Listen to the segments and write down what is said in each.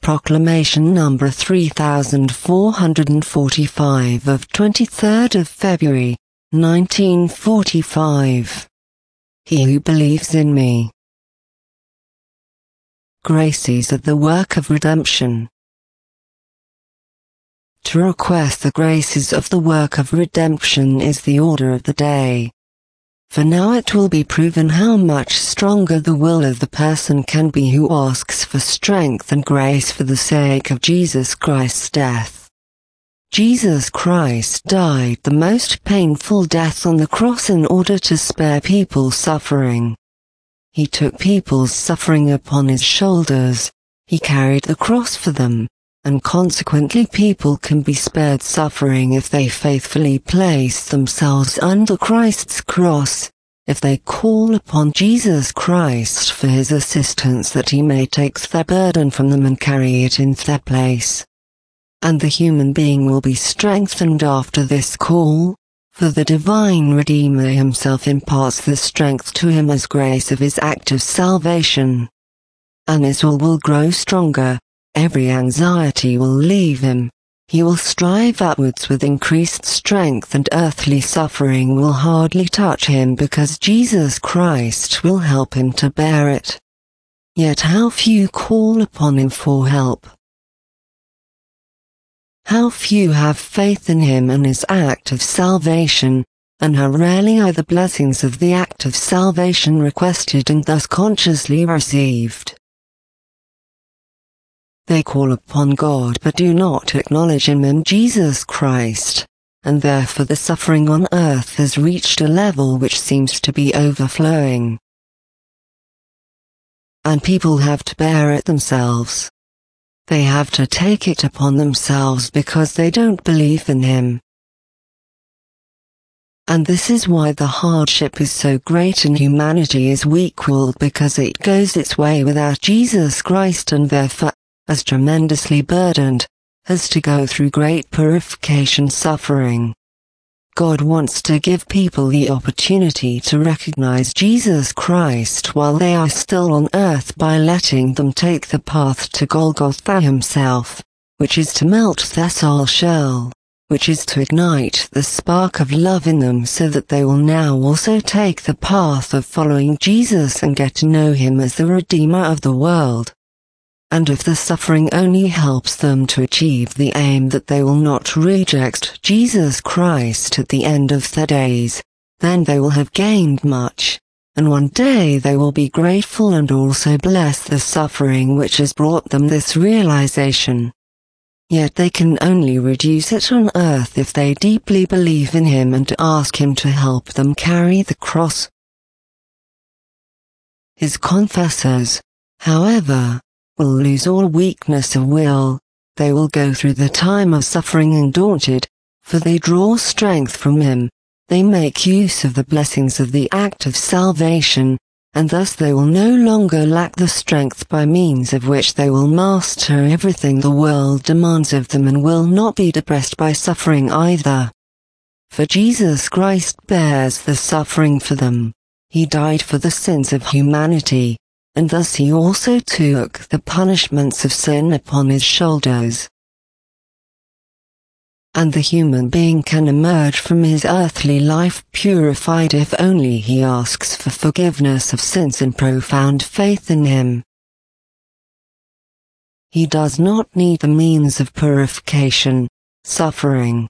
Proclamation number 3445 of 23rd of February, 1945. He who believes in me. Graces of the work of redemption. To request the graces of the work of redemption is the order of the day. For now it will be proven how much stronger the will of the person can be who asks for strength and grace for the sake of Jesus Christ's death. Jesus Christ died the most painful death on the cross in order to spare people suffering. He took people's suffering upon his shoulders, he carried the cross for them, and consequently people can be spared suffering if they faithfully place themselves under Christ's cross, if they call upon Jesus Christ for his assistance that he may take their burden from them and carry it in their place. And the human being will be strengthened after this call, for the divine Redeemer himself imparts the strength to him as grace of his act of salvation. And his will grow stronger. Every anxiety will leave him, he will strive upwards with increased strength, and earthly suffering will hardly touch him because Jesus Christ will help him to bear it. Yet how few call upon him for help. How few have faith in him and his act of salvation, and how rarely are the blessings of the act of salvation requested and thus consciously received. They call upon God but do not acknowledge him in Jesus Christ, and therefore the suffering on earth has reached a level which seems to be overflowing. And people have to bear it themselves. They have to take it upon themselves because they don't believe in him. And this is why the hardship is so great and humanity is weak-willed, because it goes its way without Jesus Christ and therefore, as tremendously burdened, has to go through great purification suffering. God wants to give people the opportunity to recognize Jesus Christ while they are still on earth by letting them take the path to Golgotha himself, which is to melt their soul shell, which is to ignite the spark of love in them so that they will now also take the path of following Jesus and get to know him as the Redeemer of the world. And if the suffering only helps them to achieve the aim that they will not reject Jesus Christ at the end of their days, then they will have gained much, and one day they will be grateful and also bless the suffering which has brought them this realization. Yet they can only reduce it on earth if they deeply believe in him and ask him to help them carry the cross. His confessors, however, will lose all weakness of will. They will go through the time of suffering undaunted, for they draw strength from him, they make use of the blessings of the act of salvation, and thus they will no longer lack the strength by means of which they will master everything the world demands of them, and will not be depressed by suffering either. For Jesus Christ bears the suffering for them. He died for the sins of humanity, and thus he also took the punishments of sin upon his shoulders. And the human being can emerge from his earthly life purified if only he asks for forgiveness of sins and profound faith in him. He does not need the means of purification, suffering.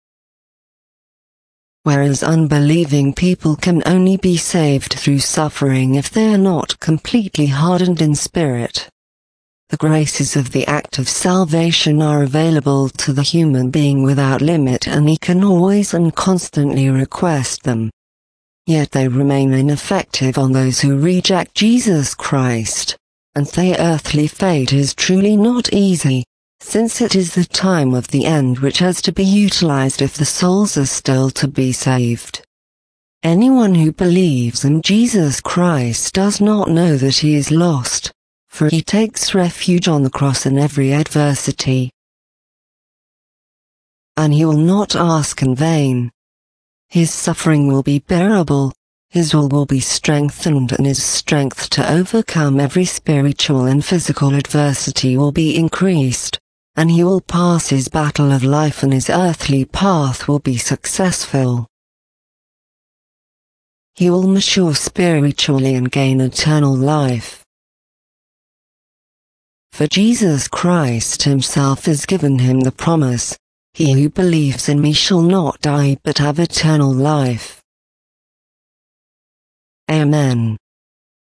Whereas unbelieving people can only be saved through suffering if they are not completely hardened in spirit. The graces of the act of salvation are available to the human being without limit, and he can always and constantly request them. Yet they remain ineffective on those who reject Jesus Christ, and their earthly fate is truly not easy, since it is the time of the end which has to be utilized if the souls are still to be saved. Anyone who believes in Jesus Christ does not know that he is lost, for he takes refuge on the cross in every adversity. And he will not ask in vain. His suffering will be bearable, His will be strengthened and his strength to overcome every spiritual and physical adversity will be increased, and he will pass his battle of life and his earthly path will be successful. He will mature spiritually and gain eternal life. For Jesus Christ himself has given him the promise, "He who believes in me shall not die but have eternal life." Amen.